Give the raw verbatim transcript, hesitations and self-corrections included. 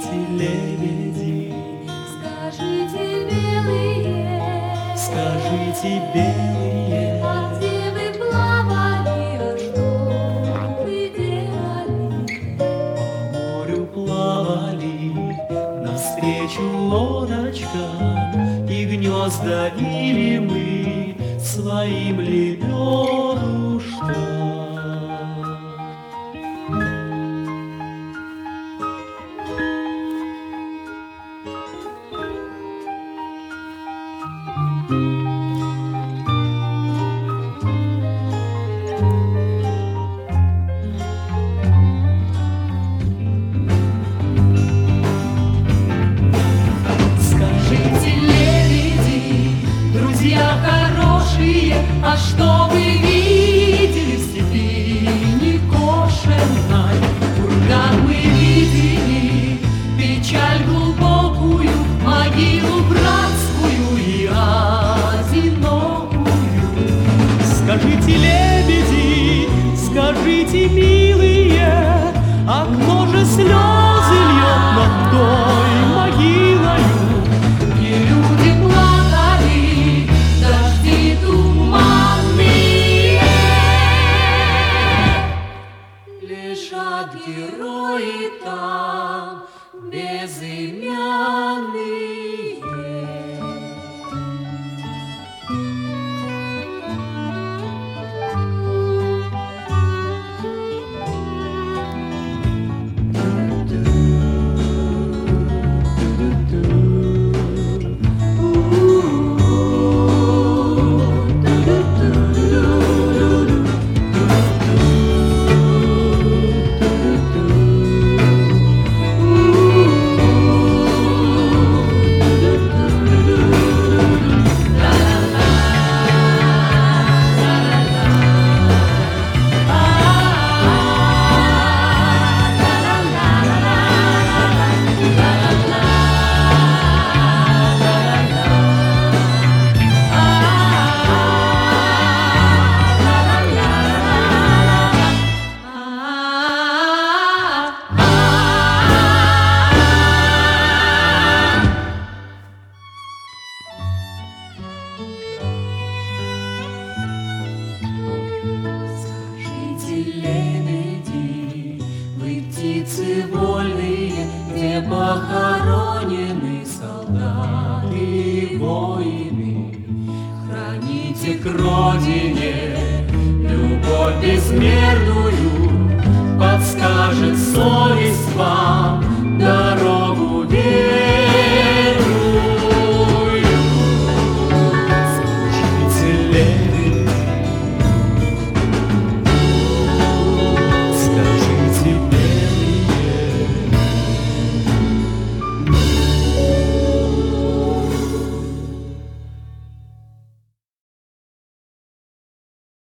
Скажите, лебеди, скажите, белые, скажите, белые, а где вы плавали, а что вы делали? по морю плавали, навстречу лодочкам, и гнезда вили мы своим лебедушкам. Скажите, лебеди, друзья хорошие, а что вы видели в степи некошенной? Курган мы видели, печаль глубокую, могилу братскую и одинокую. Скажите, лебеди, скажите, милые, а кто же слезы льет над той могилою? И люди плакали, дожди туманные. Лежат герои там, безымянные. Лебеди, вы птицы вольные, где похоронены солдаты и воины. Храните к родине любовь безмерную, подскажет совесть вам.